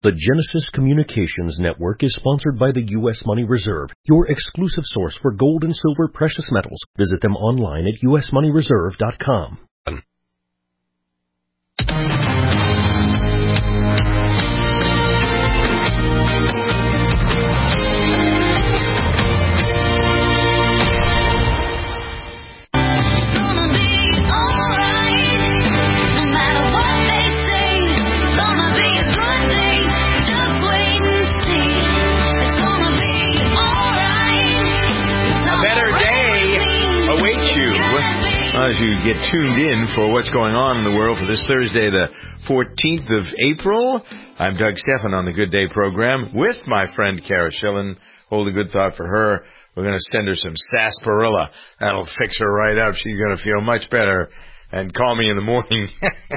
The Genesis Communications Network is sponsored by the U.S. Money Reserve, your exclusive source for gold and silver precious metals. Visit them online at usmoneyreserve.com. As you get tuned in for what's going on in the world for this Thursday, the 14th of April, I'm Doug Stephan on the Good Day program with my friend Kara Schillen. Hold a good thought for her. We're going to send her some sarsaparilla. That'll fix her right up. She's going to feel much better. And call me in the morning.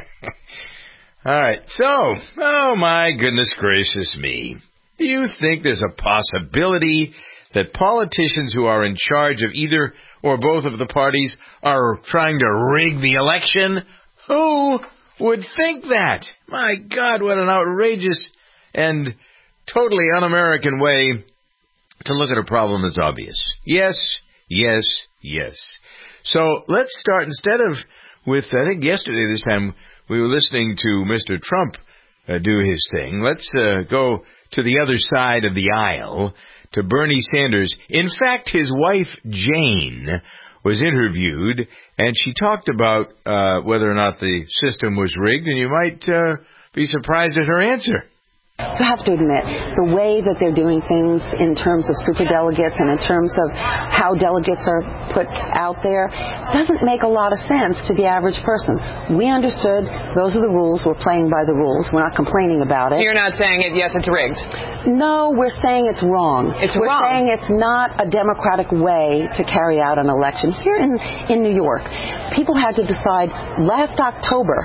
All right. So, oh my goodness gracious me. Do you think there's a possibility that politicians who are in charge of either or both of the parties are trying to rig the election? Who would think that? My God, what an outrageous and totally un-American way to look at a problem that's obvious. Yes, yes, yes. So let's start, instead of with, I think yesterday this time, we were listening to Mr. Trump do his thing. Let's go to the other side of the aisle, to Bernie Sanders. In fact, his wife, Jane, was interviewed, and she talked about whether or not the system was rigged, and you might be surprised at her answer. You have to admit, the way that they're doing things in terms of superdelegates and in terms of how delegates are put out there doesn't make a lot of sense to the average person. We understood those are the rules. We're playing by the rules. We're not complaining about it. So you're not saying, yes, it's rigged? No, we're saying it's wrong. We're saying it's not a democratic way to carry out an election. Here in New York, people had to decide last October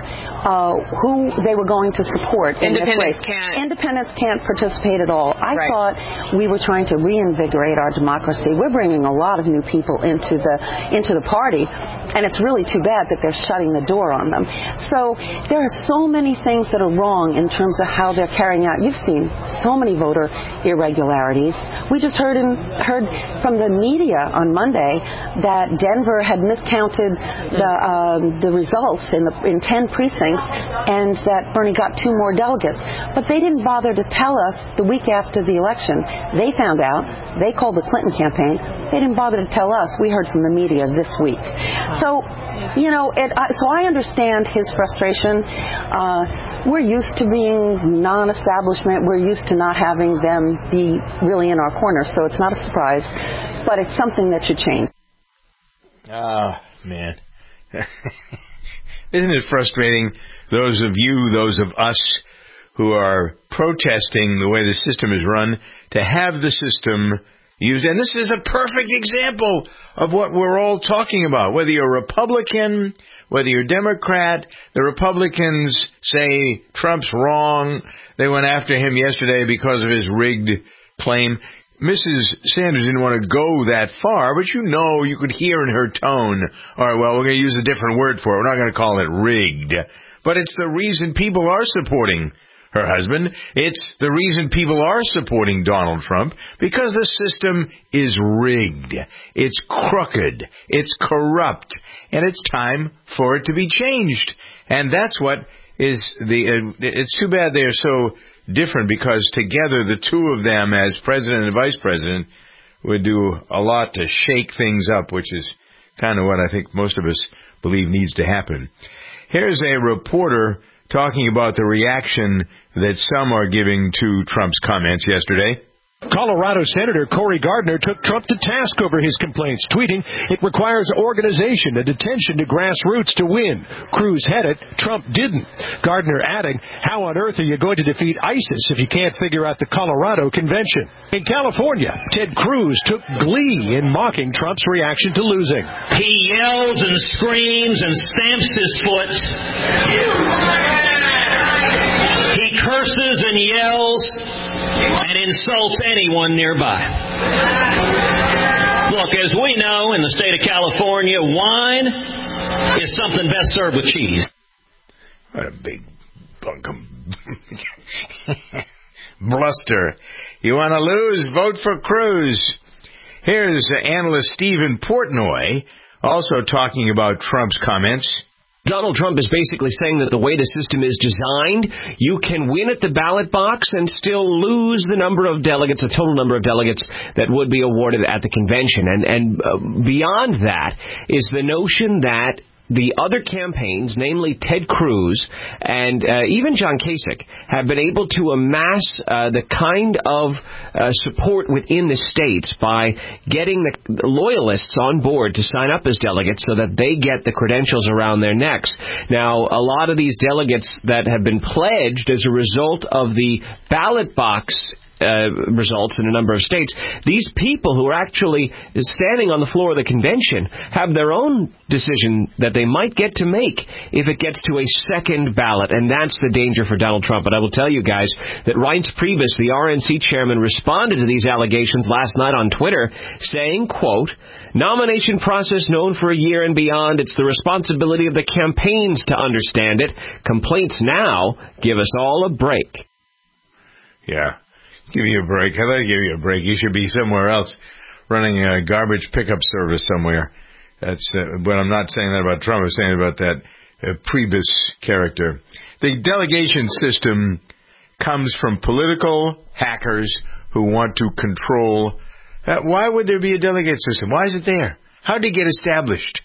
who they were going to support in this race. Independents can't participate at all. I thought we were trying to reinvigorate our democracy. We're bringing a lot of new people into the party, and it's really too bad that they're shutting the door on them. So there are so many things that are wrong in terms of how they're carrying out. You've seen so many voter irregularities. We just heard from the media on Monday that Denver had miscounted the results in 10 precincts, and that Bernie got 2 more delegates. But they didn't bother to tell us the week after the election. They found out. They called the Clinton campaign. They didn't bother to tell us. We heard from the media this week. So, so I understand his frustration. We're used to being non-establishment. We're used to not having them be really in our corner. So it's not a surprise. But it's something that should change. Oh, man. Isn't it frustrating, those of us who are protesting the way the system is run, to have the system used? And this is a perfect example of what we're all talking about. Whether you're Republican, whether you're Democrat, the Republicans say Trump's wrong. They went after him yesterday because of his rigged claim. Mrs. Sanders didn't want to go that far, but you could hear in her tone, all right, well, we're going to use a different word for it. We're not going to call it rigged. But it's the reason people are supporting her husband. It's the reason people are supporting Donald Trump, because the system is rigged. It's crooked. It's corrupt. And it's time for it to be changed. And that's what is it's too bad they're so different, because together the two of them as president and vice president would do a lot to shake things up, which is kind of what I think most of us believe needs to happen. Here's a reporter talking about the reaction that some are giving to Trump's comments yesterday. Colorado Senator Cory Gardner took Trump to task over his complaints, tweeting, "It requires organization and attention to grassroots to win. Cruz had it. Trump didn't." Gardner adding, "How on earth are you going to defeat ISIS if you can't figure out the Colorado convention?" In California, Ted Cruz took glee in mocking Trump's reaction to losing. He yells and screams and stamps his foot. He curses and yells and insults anyone nearby. Look, as we know, in the state of California, wine is something best served with cheese. What a big bunkum. bluster. You want to lose? Vote for Cruz. Here's analyst Stephen Portnoy also talking about Trump's comments. Donald Trump is basically saying that the way the system is designed, you can win at the ballot box and still lose the number of delegates, the total number of delegates that would be awarded at the convention. And beyond that is the notion that the other campaigns, namely Ted Cruz and even John Kasich, have been able to amass the kind of support within the states by getting the loyalists on board to sign up as delegates so that they get the credentials around their necks. Now, a lot of these delegates that have been pledged as a result of the ballot box results in a number of states, these people who are actually standing on the floor of the convention have their own decision that they might get to make if it gets to a second ballot, and that's the danger for Donald Trump. But I will tell you guys that Reince Priebus, the RNC chairman, responded to these allegations last night on Twitter, saying, quote, "Nomination process known for a year and beyond. It's the responsibility of the campaigns to understand it. Complaints now give us all a break." Yeah. Give you a break. I thought I'd give you a break. You should be somewhere else running a garbage pickup service somewhere. That's but I'm not saying that about Trump. I'm saying about that Priebus character. The delegation system comes from political hackers who want to control. Why would there be a delegate system? Why is it there? How did it get established?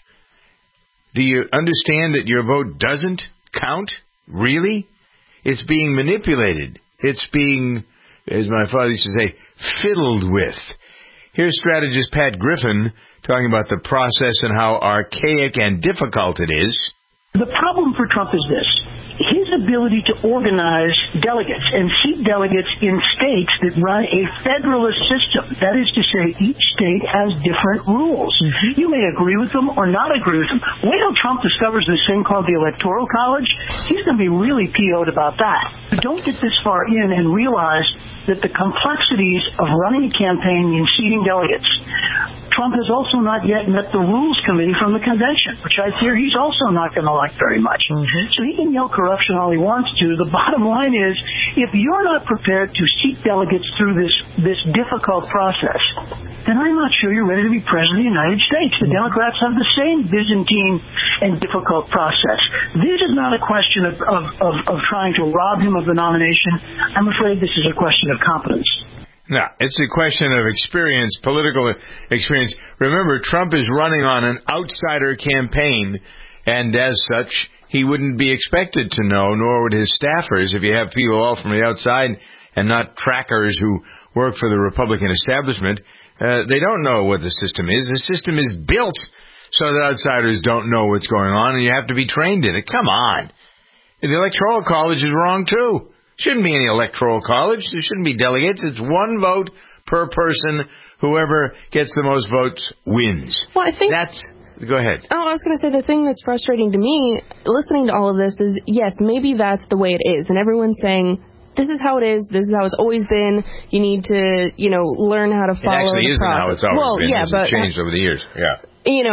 Do you understand that your vote doesn't count? Really? It's being manipulated. It's being, as my father used to say, fiddled with. Here's strategist Pat Griffin talking about the process and how archaic and difficult it is. The problem for Trump is this. His ability to organize delegates and seat delegates in states that run a federalist system, that is to say, each state has different rules. Mm-hmm. You may agree with them or not agree with them. Wait till Trump discovers this thing called the Electoral College. He's going to be really PO'd about that. But don't get this far in and realize that the complexities of running a campaign and seating delegates. Trump has also not yet met the Rules Committee from the convention, which I fear he's also not going to like very much. Mm-hmm. So he can yell corruption all he wants to. The bottom line is, if you're not prepared to seat delegates through this difficult process, then I'm not sure you're ready to be president of the United States. The Democrats have the same Byzantine and difficult process. This is not a question of trying to rob him of the nomination. I'm afraid this is a question of competence. No, it's a question of experience, political experience. Remember, Trump is running on an outsider campaign, and as such, he wouldn't be expected to know, nor would his staffers, if you have people all from the outside and not trackers who work for the Republican establishment. They don't know what the system is. The system is built so that outsiders don't know what's going on, and you have to be trained in it. Come on. The Electoral College is wrong, too. Shouldn't be any electoral college. There shouldn't be delegates. It's one vote per person. Whoever gets the most votes wins. Well, I think Go ahead. Oh, I was going to say the thing that's frustrating to me, listening to all of this, is yes, maybe that's the way it is, and everyone's saying this is how it is. This is how it's always been. You need to, learn how to follow. It actually isn't how it's always been. Yeah, it's changed over the years. Yeah.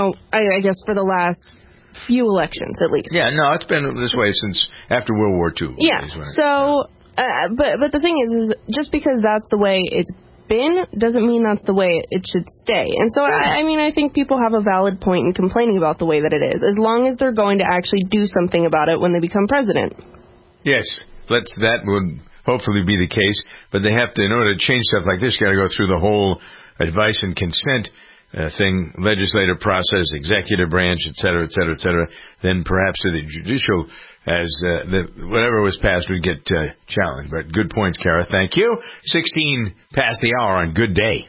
I guess for the last few elections, at least. Yeah, no, it's been this way since after World War II. Yeah. So, but the thing is just because that's the way it's been doesn't mean that's the way it should stay. And so, I think people have a valid point in complaining about the way that it is, as long as they're going to actually do something about it when they become president. Yes, that would hopefully be the case. But they have to, in order to change stuff like this, you got to go through the whole advice and consent thing, legislative process, executive branch, et cetera, et cetera, et cetera. Then perhaps to the judicial, as whatever was passed would get challenged. But good points, Kara. Thank you. 16 past the hour on Good Day.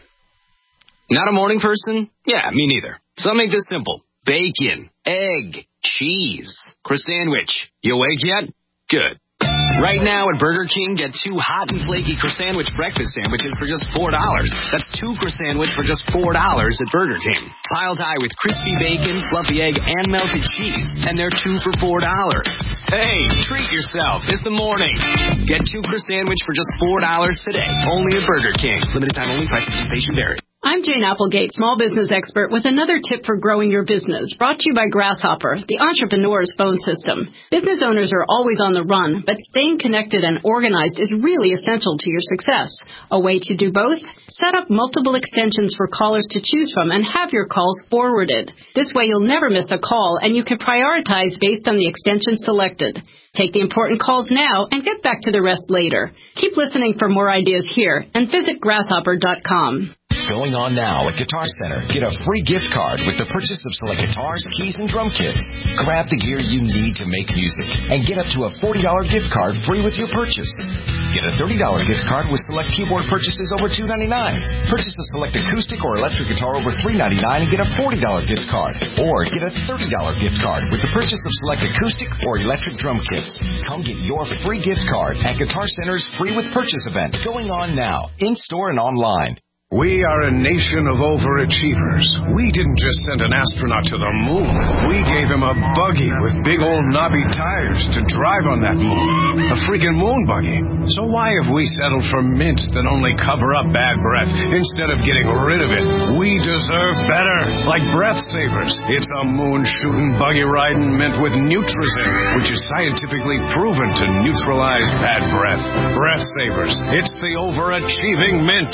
Not a morning person? Yeah, me neither. So I'll make this simple. Bacon, egg, cheese, croissant-wich. You awake yet? Good. Right now at Burger King, get 2 hot and flaky croissant-wich breakfast sandwiches for just $4. That's 2 croissant-wich for just $4 at Burger King. Piled high with crispy bacon, fluffy egg, and melted cheese. And they're 2 for $4. Hey, treat yourself. It's the morning. Get 2 croissant-wich for just $4 today. Only at Burger King. Limited time only. Price and participation vary. I'm Jane Applegate, small business expert, with another tip for growing your business, brought to you by Grasshopper, the entrepreneur's phone system. Business owners are always on the run, but staying connected and organized is really essential to your success. A way to do both? Set up multiple extensions for callers to choose from and have your calls forwarded. This way you'll never miss a call, and you can prioritize based on the extension selected. Take the important calls now and get back to the rest later. Keep listening for more ideas here and visit grasshopper.com. Going on now at Guitar Center. Get a free gift card with the purchase of select guitars, keys, and drum kits. Grab the gear you need to make music and get up to a $40 gift card free with your purchase. Get a $30 gift card with select keyboard purchases over $2.99. Purchase a select acoustic or electric guitar over $3.99 and get a $40 gift card. Or get a $30 gift card with the purchase of select acoustic or electric drum kits. Come get your free gift card at Guitar Center's Free with Purchase event going on now, in-store and online. We are a nation of overachievers. We didn't just send an astronaut to the moon. We gave him a buggy with big old knobby tires to drive on that moon. A freaking moon buggy. So why have we settled for mints that only cover up bad breath instead of getting rid of it? We deserve better. Like Breath Savers. It's a moon-shooting, buggy-riding mint with Nutrizin, which is scientifically proven to neutralize bad breath. Breath Savers. It's the overachieving mint.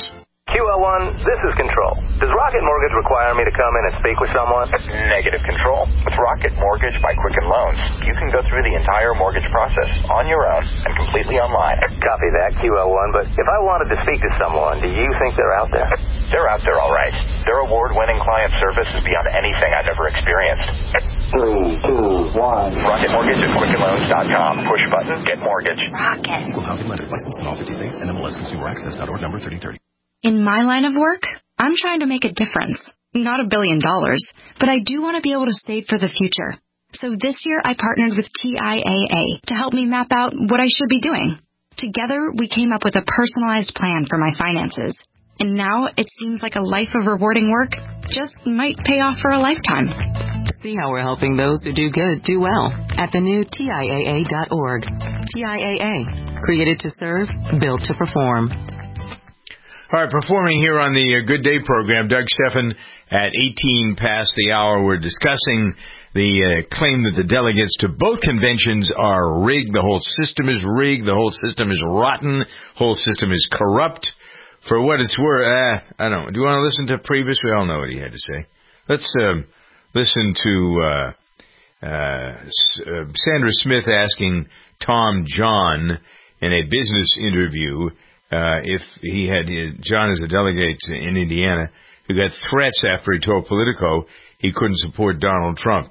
QL1, this is Control. Does Rocket Mortgage require me to come in and speak with someone? Negative, Control. With Rocket Mortgage by Quicken Loans, you can go through the entire mortgage process on your own and completely online. Copy that, QL1, but if I wanted to speak to someone, do you think they're out there? They're out there, all right. Their award-winning client service is beyond anything I've ever experienced. 3, 2, 1. Rocket Mortgage at QuickenLoans.com. Push button, get mortgage. Rocket. Equal housing lender. Licensed in all 50 states. NMLS Consumer Access.org number 3030. In my line of work, I'm trying to make a difference. Not $1 billion, but I do want to be able to save for the future. So this year I partnered with TIAA to help me map out what I should be doing. Together, we came up with a personalized plan for my finances. And now it seems like a life of rewarding work just might pay off for a lifetime. See how we're helping those who do good do well at the new TIAA.org. TIAA, created to serve, built to perform. All right, performing here on the Good Day program, Doug Stephan at 18 past the hour. We're discussing the claim that the delegates to both conventions are rigged. The whole system is rigged. The whole system is rotten. The whole system is corrupt. For what it's worth, I don't know. Do you want to listen to Priebus? We all know what he had to say. Let's listen to Sandra Smith asking Tom John in a business interview if he had John as a delegate in Indiana who got threats after he told Politico he couldn't support Donald Trump.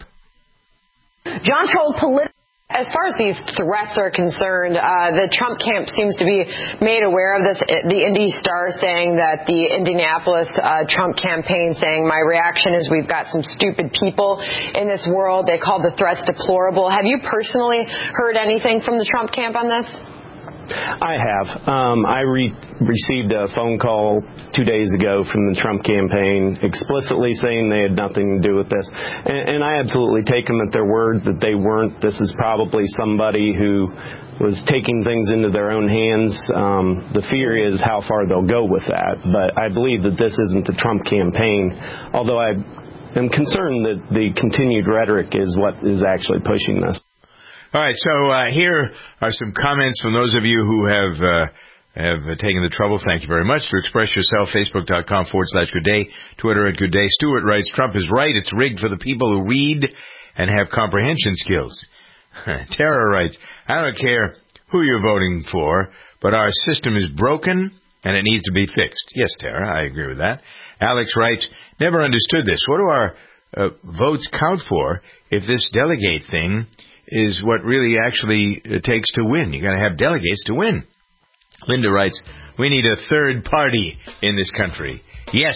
John told Politico, as far as these threats are concerned, the Trump camp seems to be made aware of this. The Indy Star saying that the Indianapolis Trump campaign saying, my reaction is we've got some stupid people in this world. They called the threats deplorable. Have you personally heard anything from the Trump camp on this? I have. I received a phone call 2 days ago from the Trump campaign explicitly saying they had nothing to do with this. And I absolutely take them at their word that they weren't. This is probably somebody who was taking things into their own hands. The fear is how far they'll go with that. But I believe that this isn't the Trump campaign, although I am concerned that the continued rhetoric is what is actually pushing this. All right, so here are some comments from those of you who have taken the trouble, thank you very much, to express yourself. Facebook.com/goodday, Twitter at goodday. Stuart writes, Trump is right. It's rigged for the people who read and have comprehension skills. Tara writes, I don't care who you're voting for, but our system is broken and it needs to be fixed. Yes, Tara, I agree with that. Alex writes, never understood this. What do our votes count for if this delegate thing is what really actually takes to win? You got to have delegates to win. Linda writes, we need a third party in this country. Yes,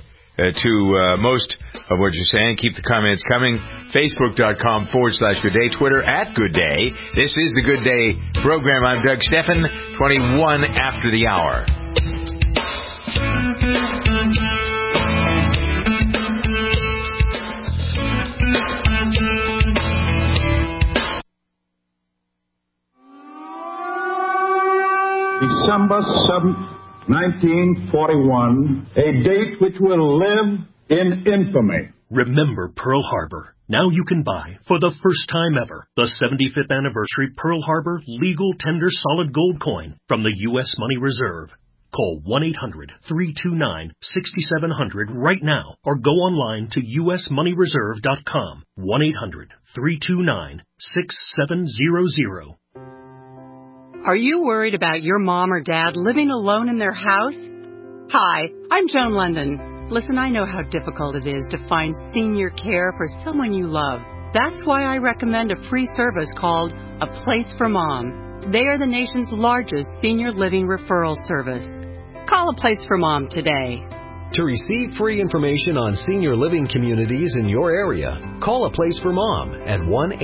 to most of what you're saying. Keep the comments coming. Facebook.com/goodday. Twitter at goodday. This is the Good Day program. I'm Doug Stephan, 21 after the hour. December 7th, 1941, a date which will live in infamy. Remember Pearl Harbor. Now you can buy, for the first time ever, the 75th anniversary Pearl Harbor legal tender solid gold coin from the U.S. Money Reserve. Call 1-800-329-6700 right now or go online to usmoneyreserve.com. 1-800-329-6700. Are you worried about your mom or dad living alone in their house? Hi, I'm Joan London. Listen, I know how difficult it is to find senior care for someone you love. That's why I recommend a free service called A Place for Mom. They are the nation's largest senior living referral service. Call A Place for Mom today. To receive free information on senior living communities in your area, call A Place for Mom at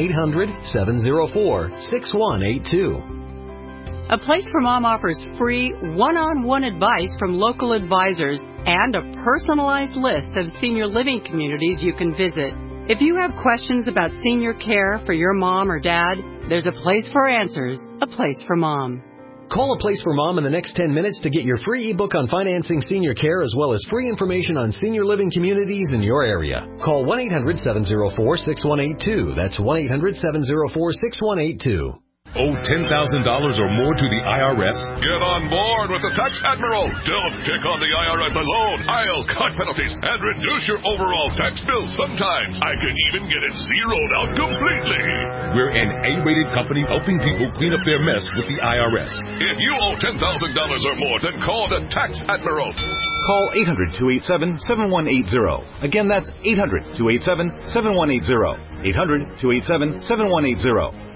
1-800-704-6182. A Place for Mom offers free one-on-one advice from local advisors and a personalized list of senior living communities you can visit. If you have questions about senior care for your mom or dad, there's a place for answers, A Place for Mom. Call A Place for Mom in the next 10 minutes to get your free ebook on financing senior care as well as free information on senior living communities in your area. Call 1-800-704-6182. That's 1-800-704-6182. Owe $10,000 or more to the IRS? Get on board with the Tax Admiral. Don't pick on the IRS alone. I'll cut penalties and reduce your overall tax bill. Sometimes I can even get it zeroed out completely. We're an A-rated company helping people clean up their mess with the IRS. If you owe $10,000 or more, then call the Tax Admiral. Call 800-287-7180. Again, that's 800-287-7180. 800-287-7180.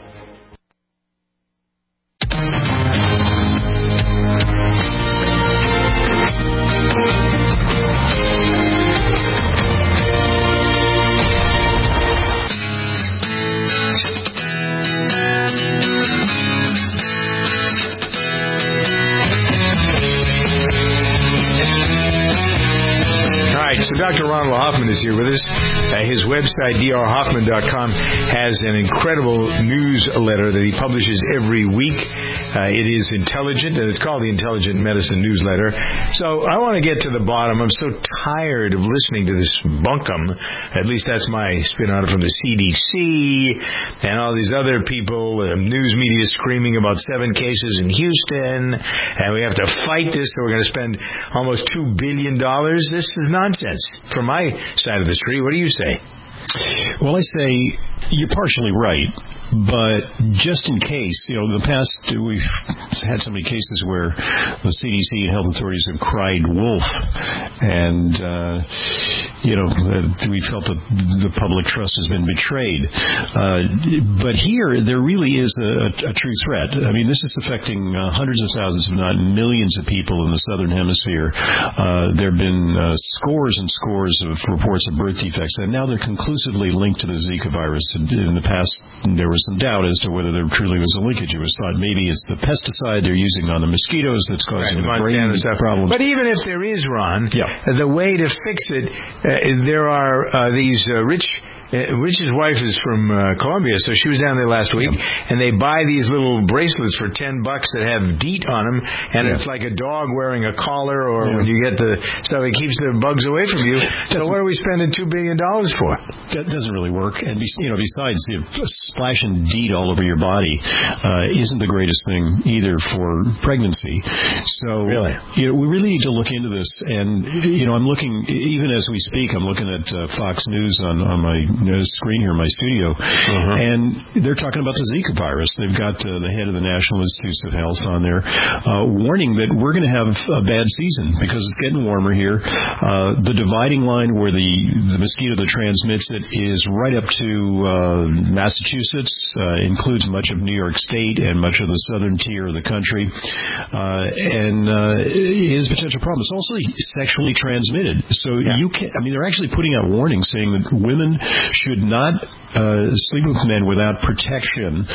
Dr. Ronald Hoffman is here with us. His website, drhoffman.com, has an incredible newsletter that he publishes every week. It is intelligent, and it's called the Intelligent Medicine Newsletter. So I want to get to the bottom. I'm so tired of listening to this bunkum. At least that's my spin on it from the CDC and all these other people, news media screaming about 7 cases in Houston, and we have to fight this, so we're going to spend almost $2 billion. This is nonsense. From my side of the street, what do you say? Well, I say you're partially right, but just in case, in the past we've had so many cases where the CDC and health authorities have cried wolf, and we felt that the public trust has been betrayed. But here, there really is a true threat. I mean, this is affecting hundreds of thousands, if not millions of people in the Southern Hemisphere. There have been scores and scores of reports of birth defects, and now they're conclusively linked to the Zika virus. In the past, there was some doubt as to whether there truly was a linkage. It was thought maybe it's the pesticide they're using on the mosquitoes that's causing the brain problems. But even if there is, Ron, the way to fix it, there are these Rich's wife is from Colombia, so she was down there last week, and they buy these little bracelets for $10 that have DEET on them, and it's like a dog wearing a collar, or when you get the stuff, it keeps the bugs away from you. So what are we spending $2 billion for? That doesn't really work. And besides, splashing DEET all over your body isn't the greatest thing either for pregnancy. So we really need to look into this. And I'm looking, even as we speak, I'm looking at Fox News on my screen here in my studio, and they're talking about the Zika virus. They've got the head of the National Institutes of Health on there warning that we're going to have a bad season because it's getting warmer here. The dividing line where the mosquito that transmits it is right up to Massachusetts, includes much of New York State and much of the southern tier of the country, and is a potential problem. It's also sexually transmitted. So you can't, they're actually putting out warnings saying that women should not sleep with men without protection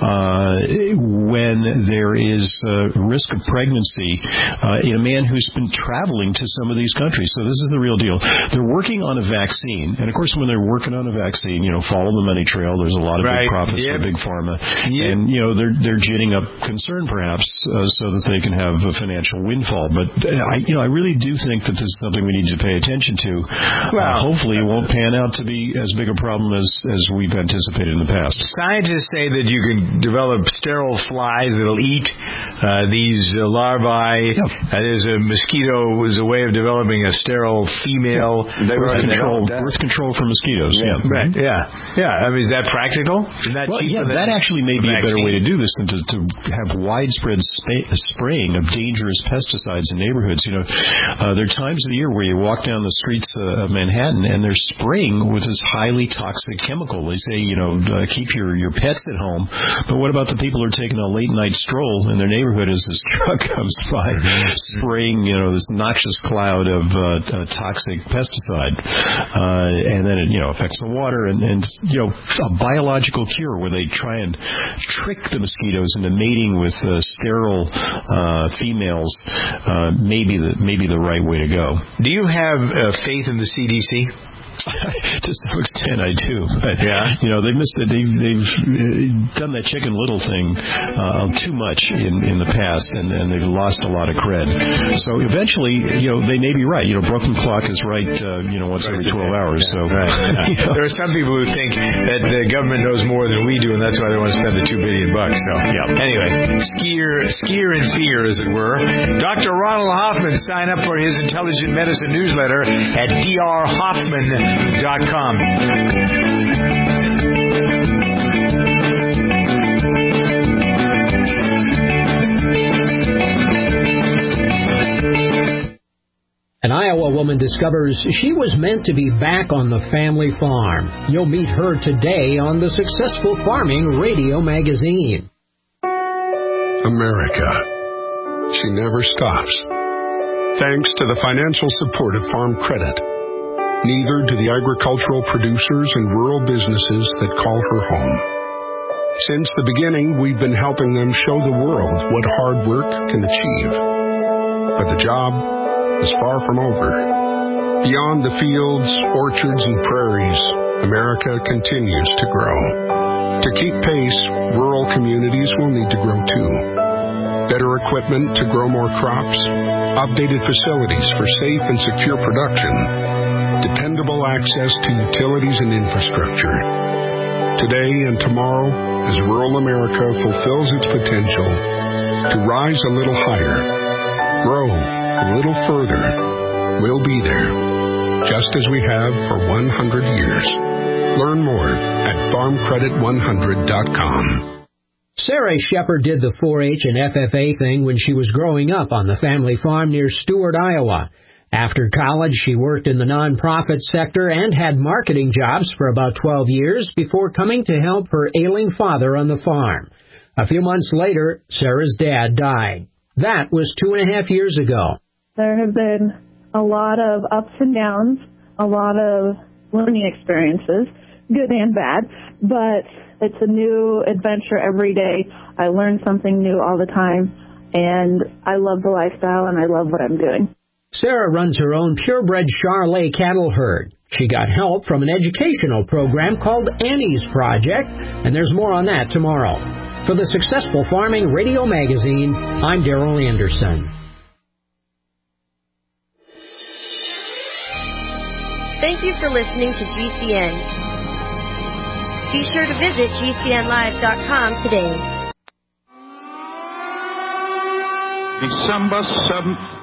when there is risk of pregnancy in a man who's been traveling to some of these countries. So this is the real deal. They're working on a vaccine, and of course, when they're working on a vaccine, follow the money trail. There's a lot of big profits for big pharma, and they're ginning up concern perhaps so that they can have a financial windfall. But I really do think that this is something we need to pay attention to. Hopefully, it won't pan out to be as big a problem as we've anticipated in the past. Scientists say that you can develop sterile flies that'll eat these larvae. There's a mosquito was a way of developing a sterile female. Birth control for mosquitoes. Right. I mean, is that practical? Is that cheaper than that actually may be a better way to do this than to have widespread spraying of dangerous pesticides in neighborhoods. There are times of the year where you walk down the streets of Manhattan and they're spraying with this highly toxic chemical. They say, keep your pets at home. But what about the people who are taking a late night stroll in their neighborhood as this truck comes by spraying, this noxious cloud of toxic pesticide? And then it, affects the water and a biological cure where they try and trick the mosquitoes into mating with sterile females may be the right way to go. Do you have faith in the CDC? To some extent, I do. But, they missed it. They've done that Chicken Little thing too much in the past, and they've lost a lot of cred. So eventually, they may be right. Broken clock is right, once every 12 hours. So there are some people who think that the government knows more than we do, and that's why they want to spend the $2 billion. So anyway, skier in fear, as it were. Dr. Ronald Hoffman, sign up for his Intelligent Medicine newsletter at drhoffman.com. An Iowa woman discovers she was meant to be back on the family farm. You'll meet her today on the Successful Farming Radio Magazine. America. She never stops. Thanks to the financial support of Farm Credit. Neither do the agricultural producers and rural businesses that call her home. Since the beginning, we've been helping them show the world what hard work can achieve. But the job is far from over. Beyond the fields, orchards, and prairies, America continues to grow. To keep pace, rural communities will need to grow too. Better equipment to grow more crops, updated facilities for safe and secure production, dependable access to utilities and infrastructure. Today and tomorrow, as rural America fulfills its potential to rise a little higher, grow a little further, we'll be there, just as we have for 100 years. Learn more at farmcredit100.com. Sarah Shepard did the 4-H and FFA thing when she was growing up on the family farm near Stewart, Iowa. After college, she worked in the nonprofit sector and had marketing jobs for about 12 years before coming to help her ailing father on the farm. A few months later, Sarah's dad died. That was 2.5 years ago. There have been a lot of ups and downs, a lot of learning experiences, good and bad, but it's a new adventure every day. I learn something new all the time, and I love the lifestyle, and I love what I'm doing. Sarah runs her own purebred Charolais cattle herd. She got help from an educational program called Annie's Project, and there's more on that tomorrow. For the Successful Farming Radio Magazine, I'm Darrell Anderson. Thank you for listening to GCN. Be sure to visit GCNlive.com today. December 7th.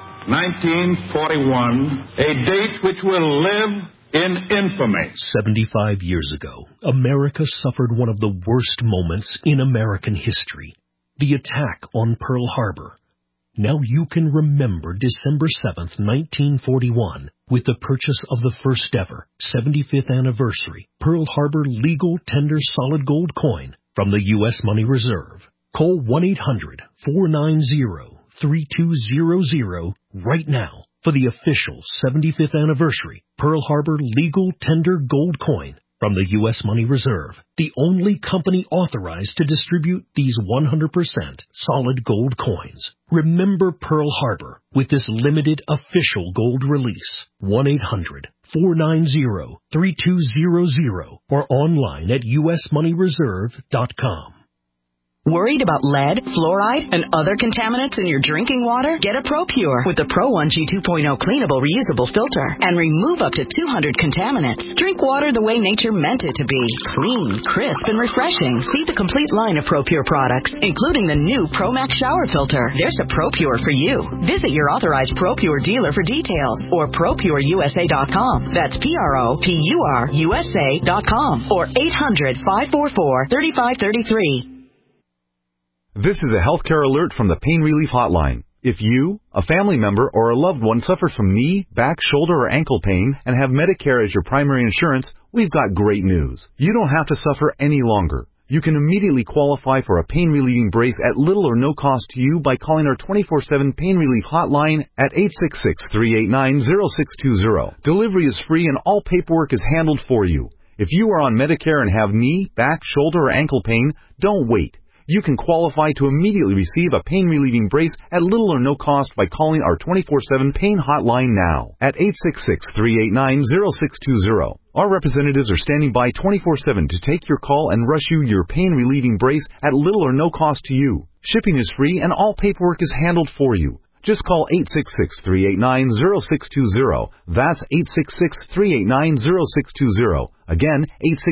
1941, a date which will live in infamy. 75 years ago, America suffered one of the worst moments in American history, the attack on Pearl Harbor. Now you can remember December 7th, 1941, with the purchase of the first ever 75th anniversary Pearl Harbor legal tender solid gold coin from the U.S. Money Reserve. Call 1-800-490-3200 right now for the official 75th anniversary Pearl Harbor legal tender gold coin From the U.S. Money Reserve, the only company authorized to distribute these 100% solid gold coins. Remember Pearl Harbor with this limited official gold release. 1-800-490-3200 or online at usmoneyreserve.com. Worried about lead, fluoride, and other contaminants in your drinking water? Get a ProPure with the Pro 1G 2.0 cleanable reusable filter and remove up to 200 contaminants. Drink water the way nature meant it to be. Clean, crisp, and refreshing. See the complete line of ProPure products, including the new ProMax shower filter. There's a ProPure for you. Visit your authorized ProPure dealer for details or ProPureUSA.com. That's ProPureUSA.com or 800-544-3533. This is a healthcare alert from the Pain Relief Hotline. If you, a family member, or a loved one suffers from knee, back, shoulder, or ankle pain and have Medicare as your primary insurance, we've got great news. You don't have to suffer any longer. You can immediately qualify for a pain-relieving brace at little or no cost to you by calling our 24/7 Pain Relief Hotline at 866-389-0620. Delivery is free and all paperwork is handled for you. If you are on Medicare and have knee, back, shoulder, or ankle pain, don't wait. You can qualify to immediately receive a pain-relieving brace at little or no cost by calling our 24/7 Pain Hotline now at 866-389-0620. Our representatives are standing by 24/7 to take your call and rush you your pain-relieving brace at little or no cost to you. Shipping is free and all paperwork is handled for you. Just call 866-389-0620. That's 866-389-0620. Again,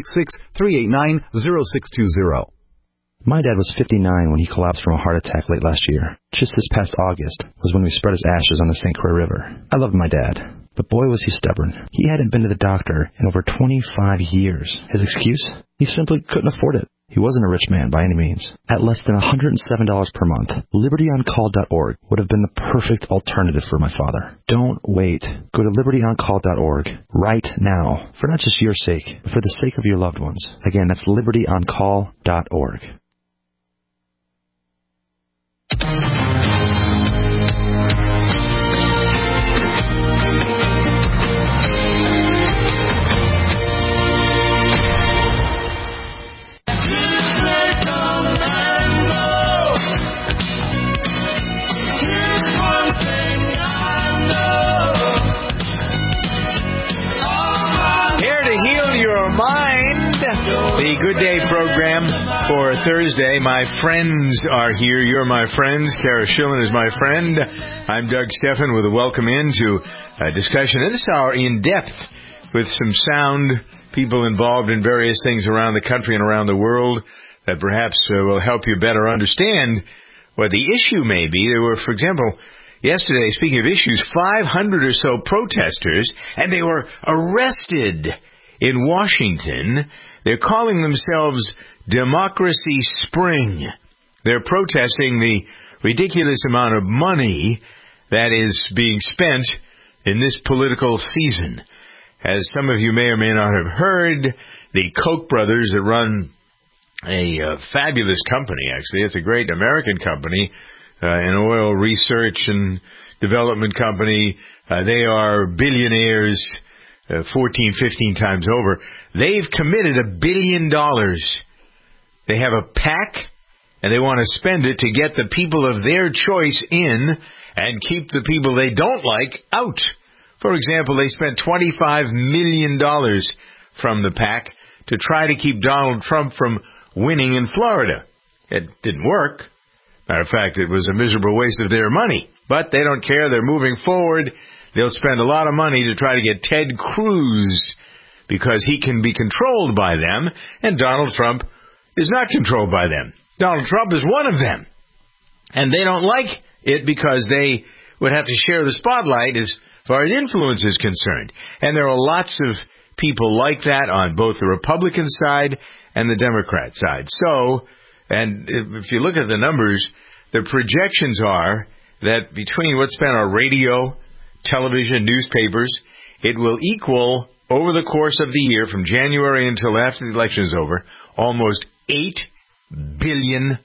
866-389-0620. My dad was 59 when he collapsed from a heart attack late last year. Just this past August was when we spread his ashes on the St. Croix River. I loved my dad, but boy was he stubborn. He hadn't been to the doctor in over 25 years. His excuse? He simply couldn't afford it. He wasn't a rich man by any means. At less than $107 per month, LibertyOnCall.org would have been the perfect alternative for my father. Don't wait. Go to LibertyOnCall.org right now, for not just your sake, but for the sake of your loved ones. Again, that's LibertyOnCall.org. The Good Day program for Thursday. My friends are here. You're my friends. Kara Schillen is my friend. I'm Doug Stephan with a welcome into a discussion in this hour in depth with some sound people involved in various things around the country and around the world that perhaps will help you better understand what the issue may be. There were, for example, yesterday, speaking of issues, 500 or so protesters, and they were arrested in Washington. They're calling themselves Democracy Spring. They're protesting the ridiculous amount of money that is being spent in this political season. As some of you may or may not have heard, the Koch brothers that run a fabulous company, actually. It's a great American company, an oil research and development company. They are billionaires 14, 15 times over. They've committed $1 billion. They have a PAC, and they want to spend it to get the people of their choice in and keep the people they don't like out. For example, they spent $25 million from the PAC to try to keep Donald Trump from winning in Florida. It didn't work. Matter of fact, it was a miserable waste of their money. But they don't care. They're moving forward. They'll spend a lot of money to try to get Ted Cruz because he can be controlled by them, and Donald Trump is not controlled by them. Donald Trump is one of them. And they don't like it because they would have to share the spotlight as far as influence is concerned. And there are lots of people like that on both the Republican side and the Democrat side. So, and if you look at the numbers, the projections are that between what's spent on radio, television, newspapers, it will equal, over the course of the year, from January until after the election is over, almost $8 billion.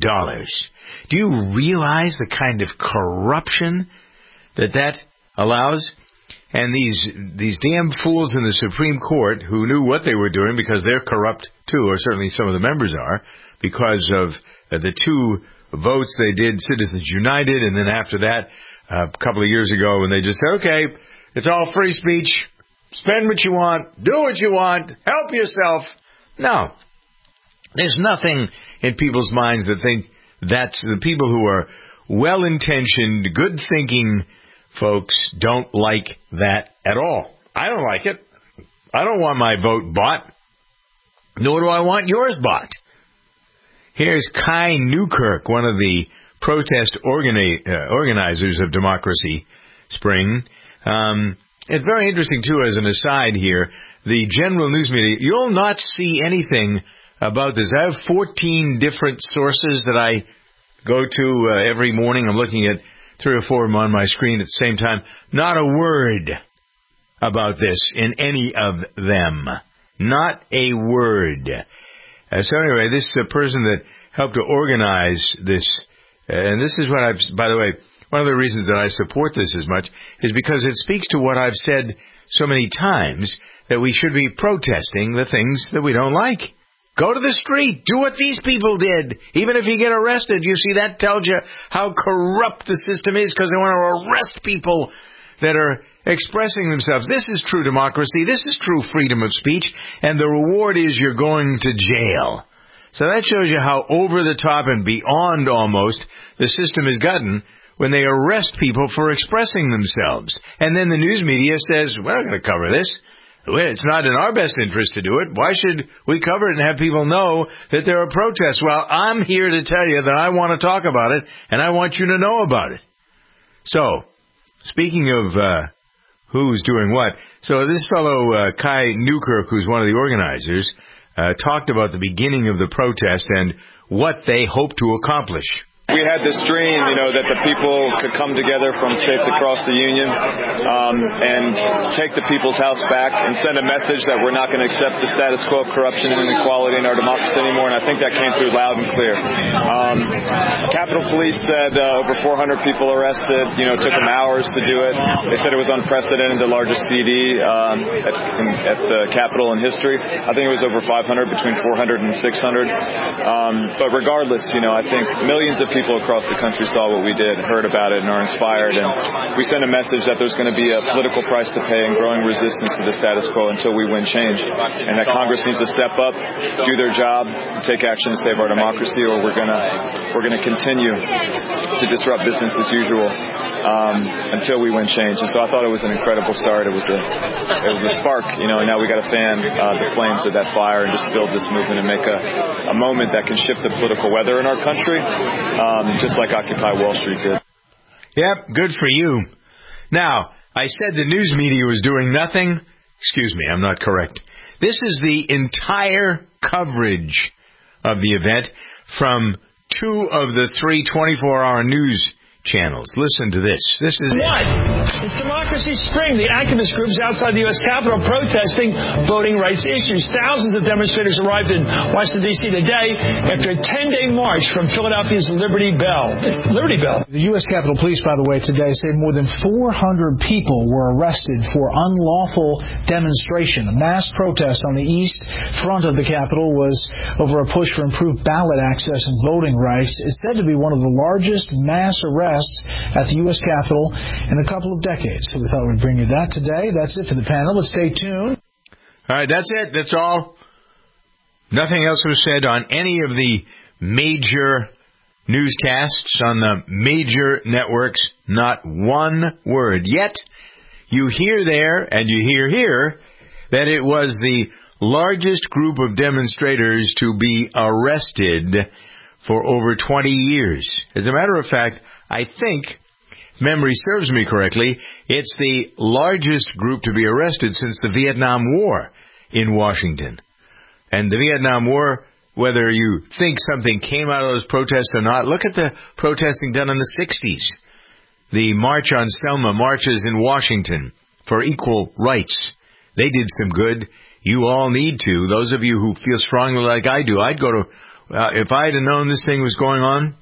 Do you realize the kind of corruption that allows? And these damn fools in the Supreme Court who knew what they were doing because they're corrupt too, or certainly some of the members are, because of the 2 votes they did, Citizens United, and then after that, a couple of years ago when they just said, okay, it's all free speech, spend what you want, do what you want, help yourself. No. There's nothing in people's minds that think that's the people who are well-intentioned, good-thinking folks don't like that at all. I don't like it. I don't want my vote bought, nor do I want yours bought. Here's Kai Newkirk, one of the protest organizers of Democracy Spring. It's very interesting, too, as an aside here, the general news media, you'll not see anything about this. I have 14 different sources that I go to every morning. I'm looking at 3 or 4 of them on my screen at the same time. Not a word about this in any of them. Not a word. So anyway, this person that helped to organize this, and this is what I've, by the way, one of the reasons that I support this as much is because it speaks to what I've said so many times, that we should be protesting the things that we don't like. Go to the street. Do what these people did. Even if you get arrested, you see, that tells you how corrupt the system is because they want to arrest people that are expressing themselves. This is true democracy. This is true freedom of speech. And the reward is you're going to jail. So that shows you how over the top and beyond almost the system has gotten when they arrest people for expressing themselves. And then the news media says, we're not going to cover this. It's not in our best interest to do it. Why should we cover it and have people know that there are protests? Well, I'm here to tell you that I want to talk about it, and I want you to know about it. So, speaking of who's doing what, so this fellow, Kai Newkirk, who's one of the organizers, talked about the beginning of the protest and what they hope to accomplish. We had this dream, that the people could come together from states across the Union and take the people's house back and send a message that we're not going to accept the status quo of corruption and inequality in our democracy anymore, and I think that came through loud and clear. Capitol Police said over 400 people arrested. It took them hours to do it. They said it was unprecedented, the largest CD at the Capitol in history. I think it was over 500, between 400 and 600. But regardless, I think millions of people across the country saw what we did, heard about it, and are inspired. And we send a message that there's going to be a political price to pay and growing resistance to the status quo until we win change. And that Congress needs to step up, do their job, take action to save our democracy, or we're going to continue to disrupt business as usual until we win change. And so I thought it was an incredible start. It was a spark, and now we got to fan the flames of that fire and just build this movement and make a moment that can shift the political weather in our country. Just like Occupy Wall Street did. Yep, good for you. Now, I said the news media was doing nothing. Excuse me, I'm not correct. This is the entire coverage of the event from 2 of the 3 24-hour news channels. Listen to this. This is what? It's Democracy Spring, the activist groups outside the U.S. Capitol protesting voting rights issues. Thousands of demonstrators arrived in Washington, D.C. today after a 10-day march from Philadelphia's Liberty Bell. The U.S. Capitol Police, by the way, today say more than 400 people were arrested for unlawful demonstration. A mass protest on the east front of the Capitol was over a push for improved ballot access and voting rights. It's said to be one of the largest mass arrests at the U.S. Capitol in a couple of decades. So we thought we'd bring you that today. That's it for the panel, but stay tuned. All right, that's it. That's all. Nothing else was said on any of the major newscasts on the major networks. Not one word. Yet, you hear there, and you hear here, that it was the largest group of demonstrators to be arrested for over 20 years. As a matter of fact, I think, if memory serves me correctly, it's the largest group to be arrested since the Vietnam War in Washington. And the Vietnam War, whether you think something came out of those protests or not, look at the protesting done in the 60s. The March on Selma, marches in Washington for equal rights. They did some good. You all need to. Those of you who feel strongly like I do, I'd go to, if I had known this thing was going on,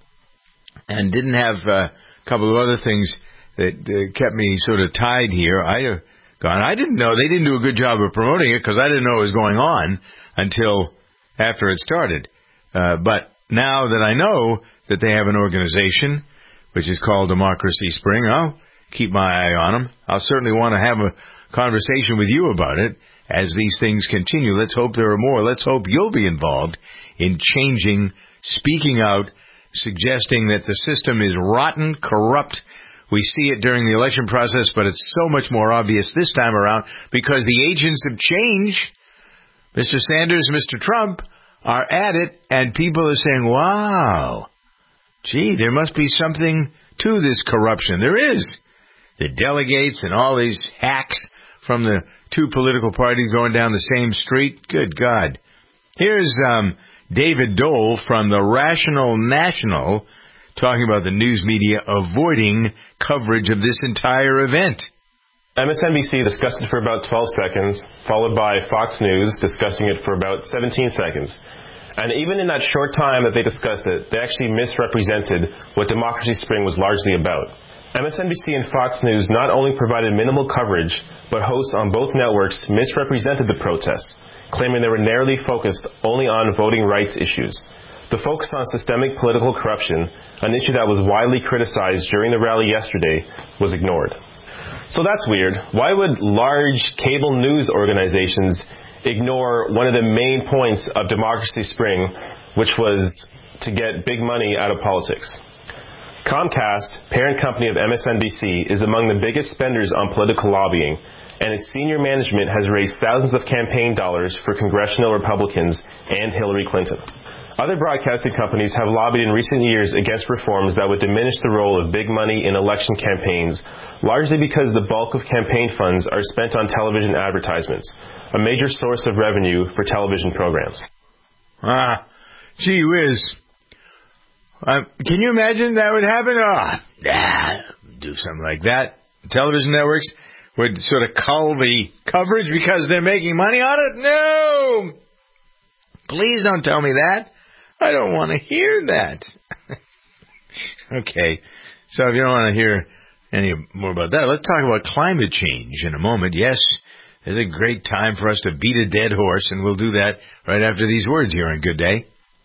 and didn't have a couple of other things that kept me sort of tied here, gone. I didn't know. They didn't do a good job of promoting it because I didn't know it was going on until after it started. But now that I know that they have an organization which is called Democracy Spring, I'll keep my eye on them. I'll certainly want to have a conversation with you about it as these things continue. Let's hope there are more. Let's hope you'll be involved in changing, speaking out, suggesting that the system is rotten, corrupt. We see it during the election process, but it's so much more obvious this time around because the agents of change, Mr. Sanders, Mr. Trump, are at it, and people are saying, wow, gee, there must be something to this corruption. There is. The delegates and all these hacks from the two political parties going down the same street. Good God. Here's David Dole from the Rational National talking about the news media avoiding coverage of this entire event. MSNBC discussed it for about 12 seconds, followed by Fox News discussing it for about 17 seconds. And even in that short time that they discussed it, they actually misrepresented what Democracy Spring was largely about. MSNBC and Fox News not only provided minimal coverage, but hosts on both networks misrepresented the protests, claiming they were narrowly focused only on voting rights issues. The focus on systemic political corruption, an issue that was widely criticized during the rally yesterday, was ignored. So that's weird. Why would large cable news organizations ignore one of the main points of Democracy Spring, which was to get big money out of politics? Comcast, parent company of MSNBC, is among the biggest spenders on political lobbying, and its senior management has raised thousands of campaign dollars for congressional Republicans and Hillary Clinton. Other broadcasting companies have lobbied in recent years against reforms that would diminish the role of big money in election campaigns, largely because the bulk of campaign funds are spent on television advertisements, a major source of revenue for television programs. Gee whiz. Can you imagine that would happen? Do something like that. Television networks would sort of cull the coverage because they're making money on it? No! Please don't tell me that. I don't want to hear that. Okay, so if you don't want to hear any more about that, let's talk about climate change in a moment. Yes, it's a great time for us to beat a dead horse, and we'll do that right after these words here on Good Day.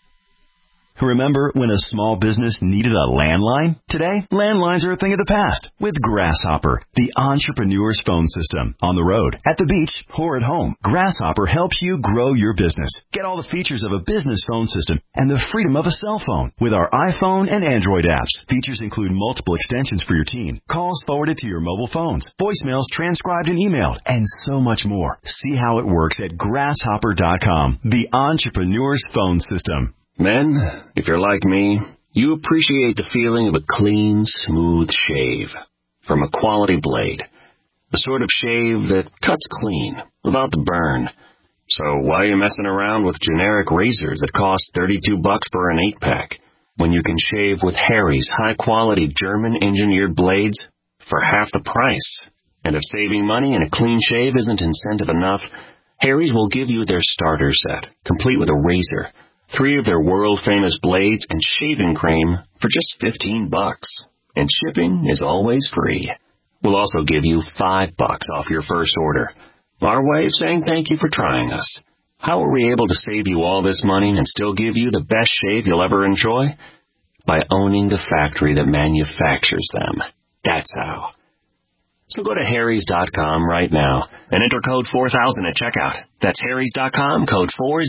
Remember when a small business needed a landline? Today, landlines are a thing of the past with Grasshopper, the entrepreneur's phone system. On the road, at the beach, or at home, Grasshopper helps you grow your business. Get all the features of a business phone system and the freedom of a cell phone with our iPhone and Android apps. Features include multiple extensions for your team, calls forwarded to your mobile phones, voicemails transcribed and emailed, and so much more. See how it works at Grasshopper.com, the entrepreneur's phone system. Men, if you're like me, you appreciate the feeling of a clean, smooth shave from a quality blade. The sort of shave that cuts clean, without the burn. So why are you messing around with generic razors that cost $32 for an 8-pack when you can shave with Harry's high-quality German-engineered blades for half the price? And if saving money and a clean shave isn't incentive enough, Harry's will give you their starter set, complete with a razor, 3 of their world-famous blades, and shaving cream for just $15. And shipping is always free. We'll also give you $5 off your first order. Our way of saying thank you for trying us. How are we able to save you all this money and still give you the best shave you'll ever enjoy? By owning the factory that manufactures them. That's how. So go to Harrys.com right now and enter code 4000 at checkout. That's Harrys.com, code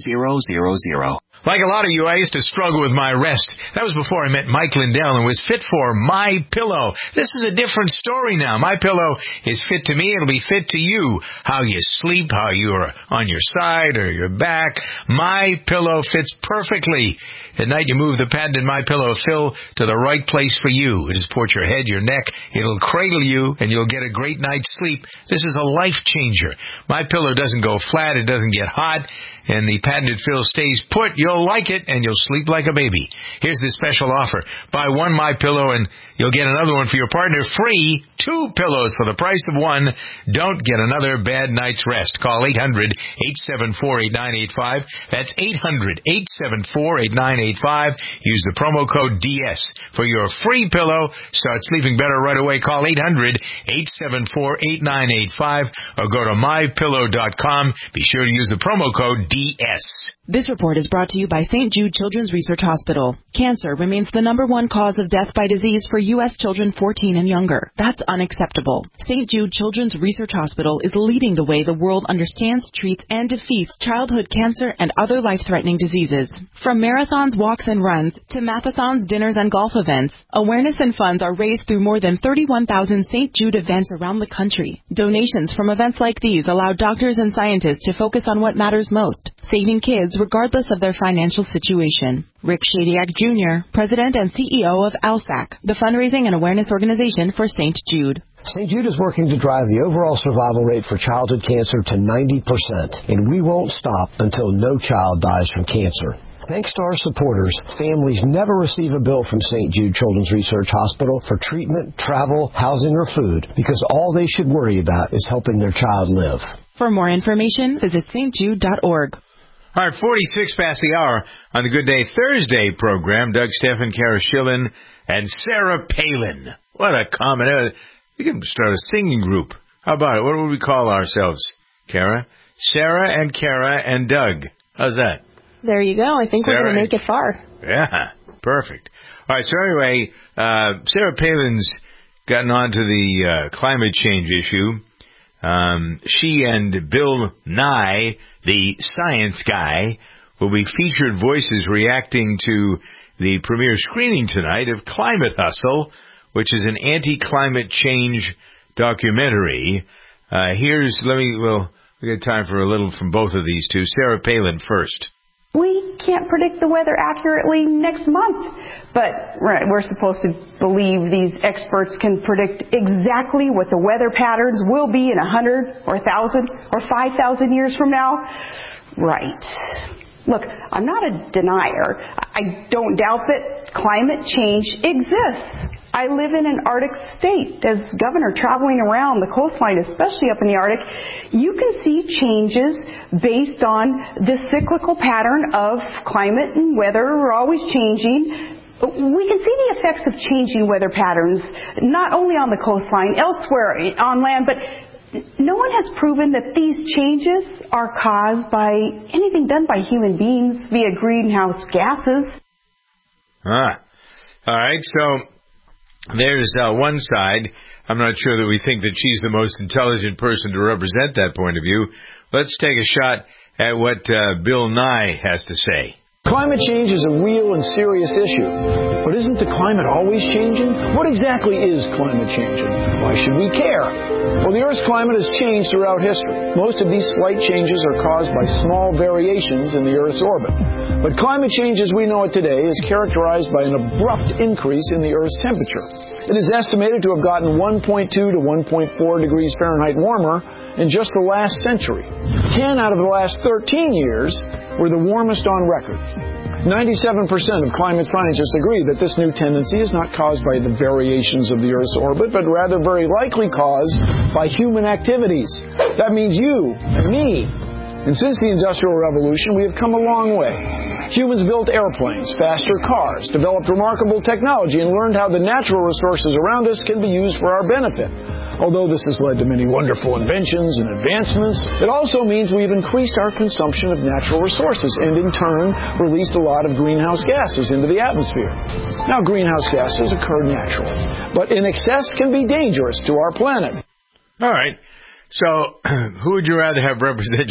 4000. Like a lot of you, I used to struggle with my rest. That was before I met Mike Lindell and was fit for MyPillow. This is a different story now. MyPillow is fit to me. It'll be fit to you. How you sleep, how you're on your side or your back. MyPillow fits perfectly. At night, you move the patented MyPillow fill to the right place for you. It supports your head, your neck. It'll cradle you, and you'll get a great night's sleep. This is a life changer. MyPillow doesn't go flat. It doesn't get hot. and the patented fill stays put, you'll like it, and you'll sleep like a baby. Here's the special offer. Buy one MyPillow, and you'll get another one for your partner free. 2 pillows for the price of one. Don't get another bad night's rest. Call 800-874-8985. That's 800-874-8985. Use the promo code DS for your free pillow. Start sleeping better right away. Call 800-874-8985 or go to mypillow.com. Be sure to use the promo code DS. This report is brought to you by St. Jude Children's Research Hospital. Cancer remains the #1 cause of death by disease for U.S. children 14 and younger. That's unacceptable. St. Jude Children's Research Hospital is leading the way the world understands, treats, and defeats childhood cancer and other life-threatening diseases. From marathons, walks, and runs to mathathons, dinners, and golf events, awareness and funds are raised through more than 31,000 St. Jude events around the country. Donations from events like these allow doctors and scientists to focus on what matters most, saving kids regardless of their financial situation. Rick Shadyac Jr., President and CEO of ALSAC, the fundraising and awareness organization for St. Jude. St. Jude is working to drive the overall survival rate for childhood cancer to 90%, and we won't stop until no child dies from cancer. Thanks to our supporters, families never receive a bill from St. Jude Children's Research Hospital for treatment, travel, housing, or food, because all they should worry about is helping their child live. For more information, visit stjude.org. All right, 46 past the hour on the Good Day Thursday program. Doug Stephan, Kara Schillen, and Sarah Palin. What a common... We can start a singing group. How about it? What would we call ourselves, Kara? Sarah and Kara and Doug. How's that? There you go. I think we're going to make it far. Yeah, perfect. All right, so anyway, Sarah Palin's gotten on to the climate change issue. She and Bill Nye, the science guy, will be featured voices reacting to the premiere screening tonight of Climate Hustle, which is an anti-climate change documentary. We got time for a little from both of these two. Sarah Palin first. We can't predict the weather accurately next month, but we're supposed to believe these experts can predict exactly what the weather patterns will be in 100 or 1,000 or 5,000 years from now. Right. Look, I'm not a denier. I don't doubt that climate change exists. I live in an Arctic state. As governor traveling around the coastline, especially up in the Arctic, you can see changes based on this cyclical pattern of climate and weather. We're always changing. We can see the effects of changing weather patterns, not only on the coastline, elsewhere on land, but no one has proven that these changes are caused by anything done by human beings via greenhouse gases. All right, so there's one side. I'm not sure that we think that she's the most intelligent person to represent that point of view. Let's take a shot at what Bill Nye has to say. Climate change is a real and serious issue. But isn't the climate always changing? What exactly is climate changing? Why should we care? Well, the Earth's climate has changed throughout history. Most of these slight changes are caused by small variations in the Earth's orbit. But climate change as we know it today is characterized by an abrupt increase in the Earth's temperature. It is estimated to have gotten 1.2 to 1.4 degrees Fahrenheit warmer in just the last century. 10 out of the last 13 years were the warmest on record. 97% of climate scientists agree that this new tendency is not caused by the variations of the Earth's orbit, but rather very likely caused by human activities. That means you and me. And since the Industrial Revolution, we have come a long way. Humans built airplanes, faster cars, developed remarkable technology, and learned how the natural resources around us can be used for our benefit. Although this has led to many wonderful inventions and advancements, it also means we've increased our consumption of natural resources and, in turn, released a lot of greenhouse gases into the atmosphere. Now, greenhouse gases occur naturally, but in excess can be dangerous to our planet. All right. So, who would you rather have represent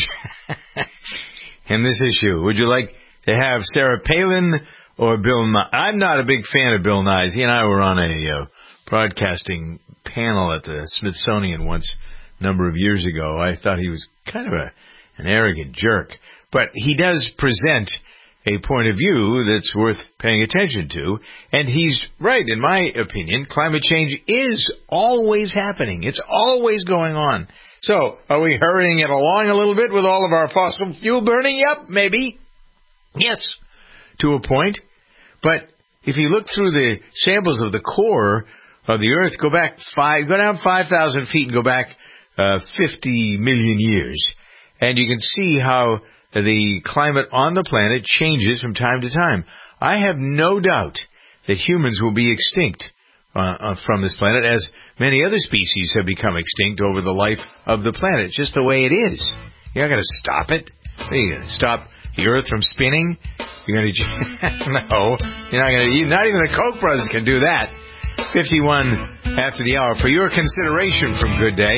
in this issue? Would you like to have Sarah Palin or Bill Nye? I'm not a big fan of Bill Nye. He and I were on a broadcasting panel at the Smithsonian once a number of years ago. I thought he was kind of an arrogant jerk. But he does present a point of view that's worth paying attention to. And he's right, in my opinion. Climate change is always happening. It's always going on. So, are we hurrying it along a little bit with all of our fossil fuel burning? Yep, maybe. Yes, to a point. But if you look through the samples of the core of the Earth, go down 5,000 feet and go back 50 million years, and you can see how the climate on the planet changes from time to time. I have no doubt that humans will be extinct from this planet, as many other species have become extinct over the life of the planet. It's just the way it is. You're not going to stop it. Are you going to stop the Earth from spinning? You're going to no. You're not going to. Not even the Koch brothers can do that. 51 after the hour. For your consideration from Good Day.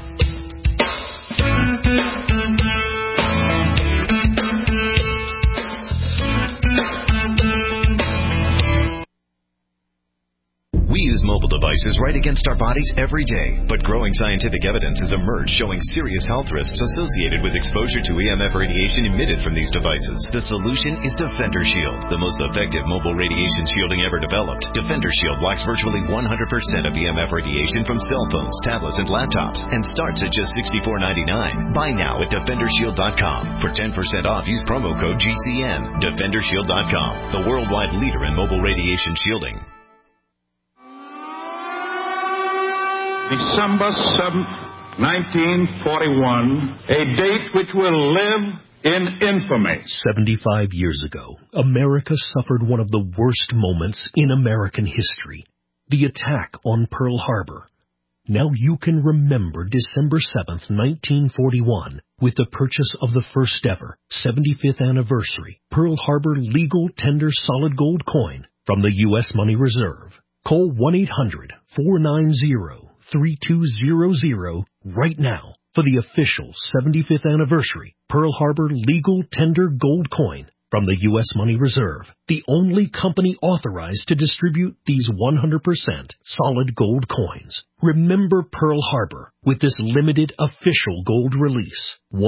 We use mobile devices right against our bodies every day, but growing scientific evidence has emerged showing serious health risks associated with exposure to EMF radiation emitted from these devices. The solution is Defender Shield, the most effective mobile radiation shielding ever developed. Defender Shield blocks virtually 100% of EMF radiation from cell phones, tablets, and laptops, and starts at just $64.99. Buy now at DefenderShield.com. For 10% off, use promo code GCN. DefenderShield.com, the worldwide leader in mobile radiation shielding. December 7th, 1941, a date which will live in infamy. 75 years ago, America suffered one of the worst moments in American history, the attack on Pearl Harbor. Now you can remember December 7th, 1941, with the purchase of the first ever 75th anniversary Pearl Harbor legal tender solid gold coin from the U.S. Money Reserve. Call 1-800-490-3200 right now for the official 75th anniversary Pearl Harbor legal tender gold coin from the U.S. Money Reserve, the only company authorized to distribute these 100% solid gold coins. Remember Pearl Harbor with this limited official gold release.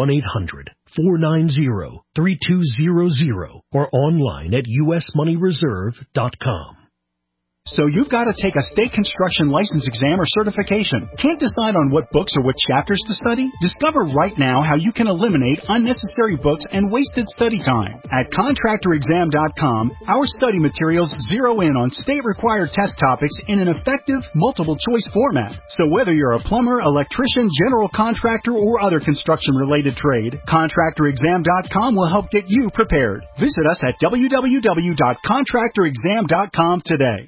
1-800-490-3200 or online at usmoneyreserve.com. So you've got to take a state construction license exam or certification. Can't decide on what books or what chapters to study? Discover right now how you can eliminate unnecessary books and wasted study time. At contractorexam.com, our study materials zero in on state-required test topics in an effective, multiple-choice format. So whether you're a plumber, electrician, general contractor, or other construction-related trade, contractorexam.com will help get you prepared. Visit us at www.contractorexam.com today.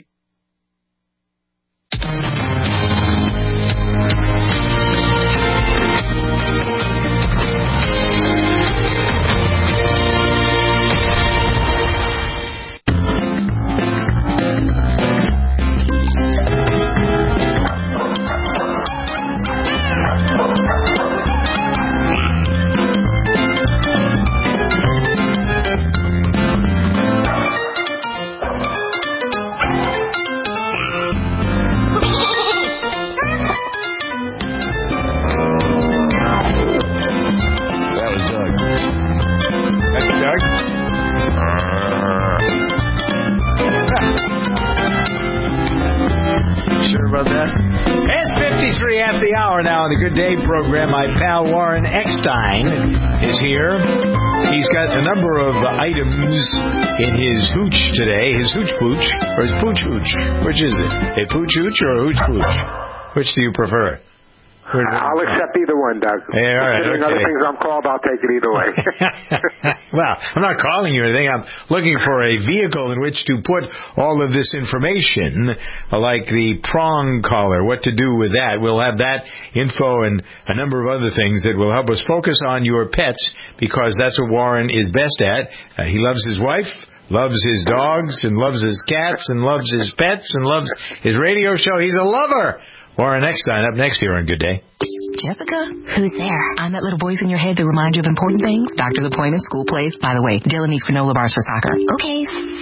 The Good Day program. My pal Warren Eckstein is here. He's got a number of items in his hooch today. His hooch pooch or his pooch hooch. Which is it? A pooch hooch or a hooch pooch? Which do you prefer? I'll accept either one, Doug. Yeah, all right, considering other things I'm called, I'll take it either way. Well, I'm not calling you anything. I'm looking for a vehicle in which to put all of this information, like the prong collar, what to do with that. We'll have that info and a number of other things that will help us focus on your pets, because that's what Warren is best at. He loves his wife, loves his dogs, and loves his cats, and loves his pets, and loves his radio show. He's a lover. Warren Eckstein up next here on Good Day. Jessica? Who's there? I'm that little voice in your head that reminds you of important things. Doctor's appointments, school plays. By the way, Dylan needs granola bars for soccer. Okay,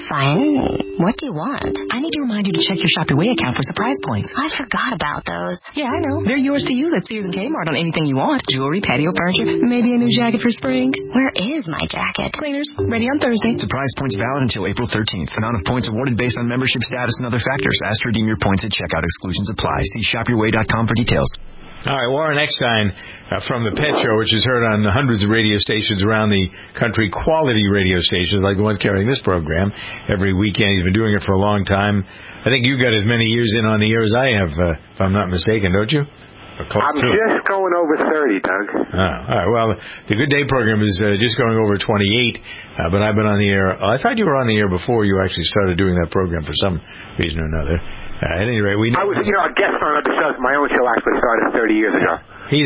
fine. What do you want? I need to remind you to check your Shop Your Way account for surprise points. I forgot about those. Yeah, I know. They're yours to use at Sears and Kmart on anything you want. Jewelry, patio furniture, maybe a new jacket for spring. Where is my jacket? Cleaners. Ready on Thursday. Surprise points valid until April 13th. Amount of points awarded based on membership status and other factors. Ask to redeem your points at checkout. Exclusions apply. See shopyourway.com for details. All right, Warren Eckstein from the Pet Show, which is heard on hundreds of radio stations around the country, quality radio stations like the ones carrying this program every weekend. He's been doing it for a long time. I think you got as many years in on the air as I have, if I'm not mistaken, don't you? I'm just going over 30, Doug. Oh, all right. Well, the Good Day program is just going over 28, but I've been on the air. I thought you were on the air before you actually started doing that program for some reason or another. At any rate, I was, a guest on other shows. My own show actually started 30 years ago.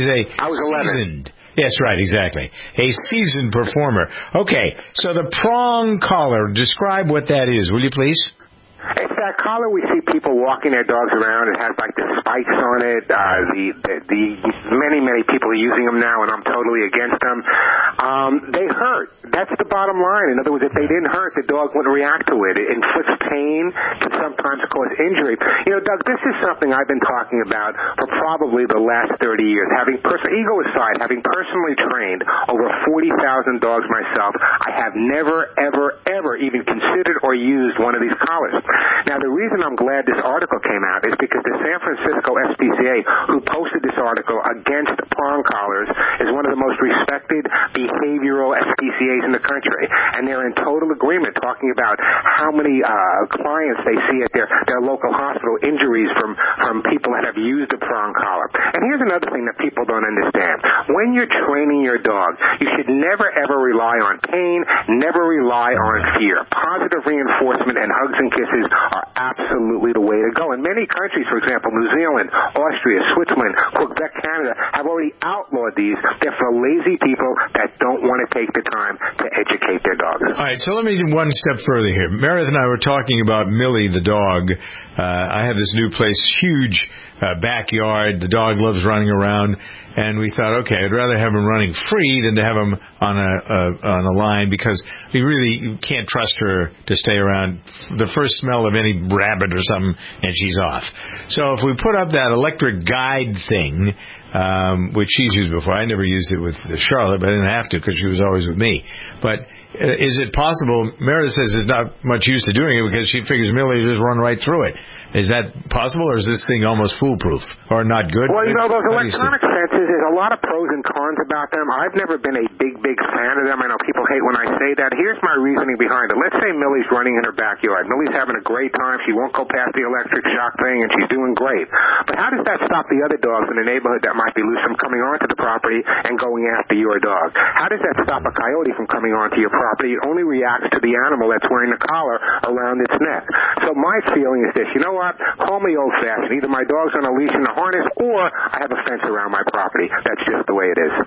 I was 11. Seasoned. Yes, right, exactly. A seasoned performer. Okay, so the prong collar, describe what that is, will you please? It's that collar we see people walking their dogs around. It has like the spikes on it. The many people are using them now, and I'm totally against them. They hurt. That's the bottom line. In other words, if they didn't hurt, the dog wouldn't react to it. It inflicts pain, can sometimes cause injury. Doug, this is something I've been talking about for probably the last 30 years. Ego aside, having personally trained over 40,000 dogs myself, I have never, ever even considered or used one of these collars. Now, the reason I'm glad this article came out is because the San Francisco SPCA, who posted this article against prong collars, is one of the most respected behavioral SPCAs in the country. And they're in total agreement talking about how many clients they see at their local hospital, injuries from people that have used a prong collar. And here's another thing that people don't understand. When you're training your dog, you should never, ever rely on pain, never rely on fear. Positive reinforcement and hugs and kisses are absolutely the way to go. In many countries, for example, New Zealand, Austria, Switzerland, Quebec, Canada, have already outlawed these. They're for lazy people that don't want to take the time to educate their dogs. All right, so let me do one step further here. Meredith and I were talking about Millie, the dog. I have this new place, huge backyard. The dog loves running around. And we thought, okay, I'd rather have him running free than to have him on a line, because we really can't trust her to stay around. The first smell of any rabbit or something, and she's off. So if we put up that electric guide thing, which she's used before, I never used it with Charlotte, but I didn't have to because she was always with me. But is it possible? Meredith says there's not much use to doing it because she figures Millie will just run right through it. Is that possible, or is this thing almost foolproof or not good? Well, those electronic fences, there's a lot of pros and cons about them. I've never been a big fan of them. I know people hate when I say that. Here's my reasoning behind it. Let's say Millie's running in her backyard. Millie's having a great time. She won't go past the electric shock thing, and she's doing great. But how does that stop the other dogs in the neighborhood that might be loose from coming onto the property and going after your dog? How does that stop a coyote from coming onto your property? It only reacts to the animal that's wearing the collar around its neck. So my feeling is this. You know what? Call me old-fashioned. Either my dog's on a leash and a harness, or I have a fence around my property. That's just the way it is.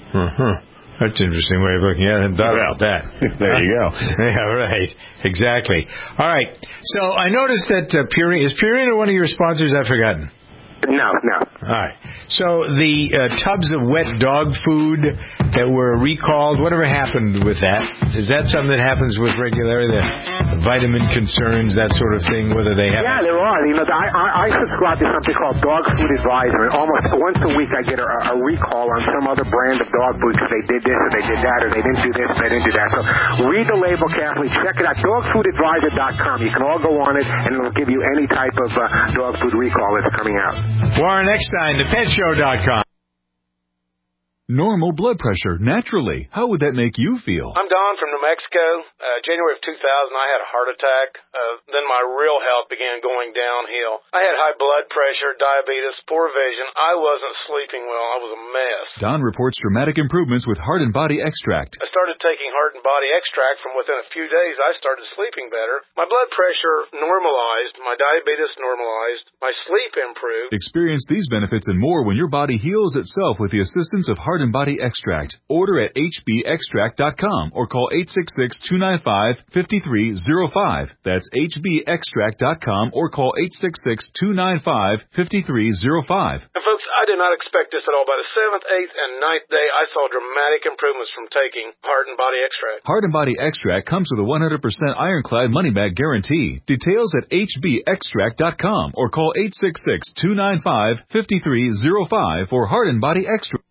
That's an interesting way of looking at it. I hadn't thought about that. There you go. Yeah, right. Exactly. All right. So I noticed that Purina, is Purina one of your sponsors? I've forgotten. No. All right. So the tubs of wet dog food that were recalled, whatever happened with that? Is that something that happens with regularity, the vitamin concerns, that sort of thing, whether they have... Yeah, there are. I subscribe to something called Dog Food Advisor, and almost once a week I get a recall on some other brand of dog food because they did this or they did that or they didn't do this or they didn't do that. So read the label carefully. Check it out. DogFoodAdvisor.com. You can all go on it, and it'll give you any type of dog food recall that's coming out. Warren Eckstein, thepetshow.com. Normal blood pressure, naturally. How would that make you feel? I'm Don from New Mexico. January of 2000, I had a heart attack. Then my real health began going downhill. I had high blood pressure, diabetes, poor vision. I wasn't sleeping well. I was a mess. Don reports dramatic improvements with Heart and Body Extract. I started taking Heart and Body Extract. From within a few days, I started sleeping better. My blood pressure normalized. My diabetes normalized. My sleep improved. Experience these benefits and more when your body heals itself with the assistance of Heart Heart and Body Extract. Order at hbextract.com or call 866-295-5305. That's hbextract.com or call 866-295-5305. And folks, I did not expect this at all. By the 7th, 8th, and 9th day, I saw dramatic improvements from taking Heart and Body Extract. Heart and Body Extract comes with a 100% ironclad money-back guarantee. Details at hbextract.com or call 866-295-5305 for Heart and Body Extract.